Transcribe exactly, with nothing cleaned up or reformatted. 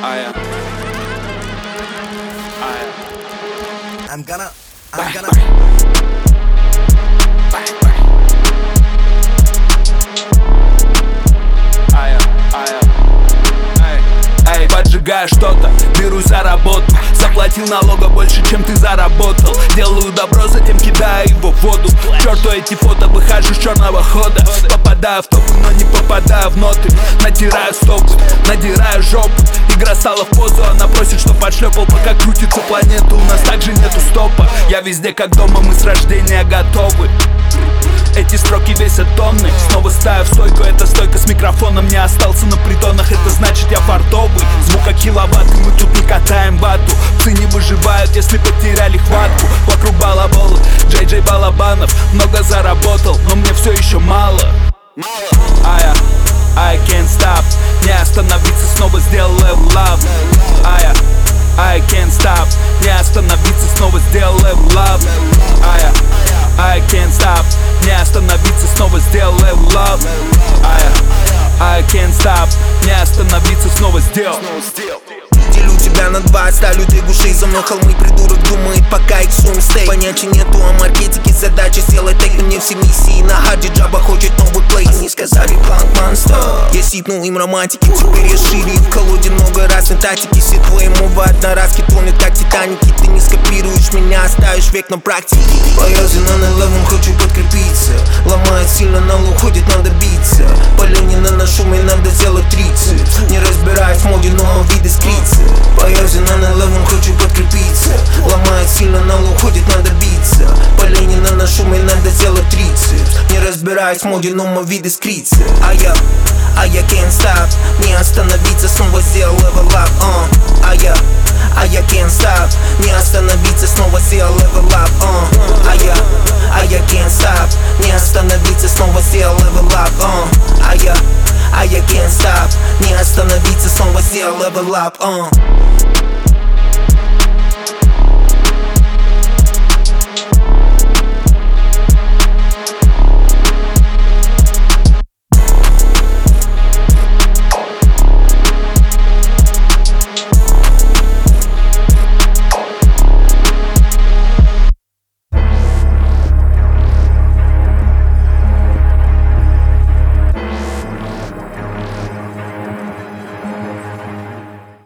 I am. I am. I'm gonna, I'm gonna. I am, I am. Эй, эй, поджигаю что-то, берусь за работу. Заплатил налога больше, чем ты заработал. Делаю добро, затем кидаю его в воду. К черту эти фото, выхожу с черного хода. Попадаю в топы, но не попадаю в ноты. Натираю стопы, надираю жопу. Игра стала в позу, она просит, чтоб подшлепал. Пока крутится планета, у нас также нету стопа. Я везде как дома, мы с рождения готовы. Эти строки весят тонны. Снова ставя в стойку, эта стойка с микрофоном. Не остался на притонах, это значит я фартовый. Звука киловатты, мы тут не катаем вату. Псы не выживают, если потеряли хватку. Вокруг балаболы, Джей Джей Балабанов. Много заработал, но мне все еще мало. А я, I can't stop. Не остановиться, снова сделал level up. А я, I can't stop. Не остановиться, снова сделал level up. А я, I can't stop. Не остановиться, снова сделал level up. I, I can't stop. Не остановиться, снова сделал. Делю тебя на два, ставлю две гуши за мной холмы. Придурок думает, пока их сум стейк. Понятия нету о маркетике, задача сделать тег. Мне все миссии на хаде, Джаба хочет новый плейс. Они сказали план монстр, я сипнул им романтики. Теперь я шире в колоде много раз на тактике. Все твои мувы одноразки тонут как Титаники. Ты не скопируешь меня, оставишь век на практике. Боялся на налевом, хочу подкрепиться. Ломает сильно, на лук ходит, надо биться. Полени наношу, мне надо сделать тридцать. Не разбираюсь в моде, но виды скрыться. Боялся на налевом, хочу подкрепиться. Ломает сильно, на лук ходит, надо биться. Полени наношу, мне надо сделать тридцать. Не разбираюсь в моде, но мой виды скрыться. А я, а я can't stop. Не остановиться, снова сделал level up. uh. А я, а я can't stop. Не остановиться, снова сделал level up. uh. А я, а я can't stop. Не остановиться, снова сделал level up. uh. А я, а я can't stop. Не остановиться, снова сделал level up. uh.